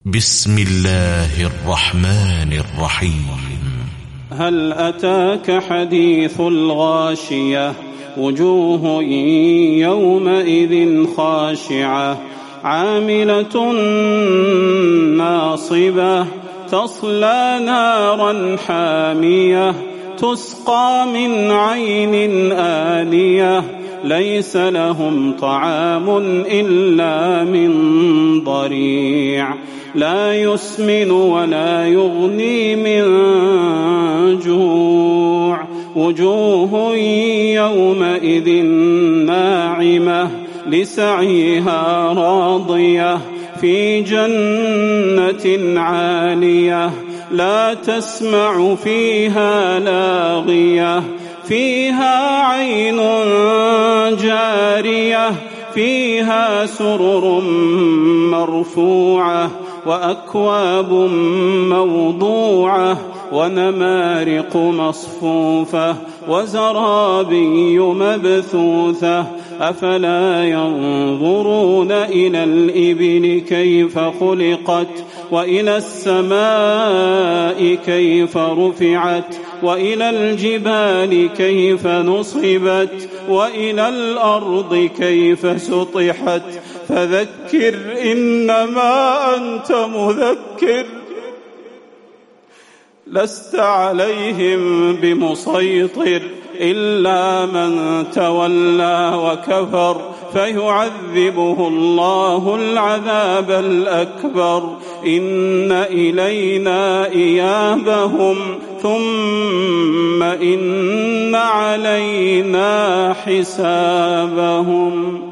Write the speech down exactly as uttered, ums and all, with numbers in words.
بسم الله الرحمن الرحيم. هل أتاك حديث الغاشية وجوه يومئذ خاشعة عاملة ناصبة تصلى نارا حامية تسقى من عين آنية ليس لهم طعام إلا من ضريع لا يسمن ولا يغني من جوع وجوه يومئذ ناعمة لسعيها راضية في جنة عالية لا تسمع فيها لاغية فيها عين جارية فيها سرر مرفوعة وأكواب موضوعة ونمارق مصفوفة وزرابي مبثوثة أفلا ينظرون إلى الإبل كيف خلقت وإلى السماء كيف رفعت وإلى الجبال كيف نصبت وإلى الأرض كيف سطحت فذكر إنما أنت مذكر لست عليهم بمسيطر إلا من تولى وكفر فيعذبه الله العذاب الأكبر إن إلينا إيابهم ثم إن علينا حسابهم.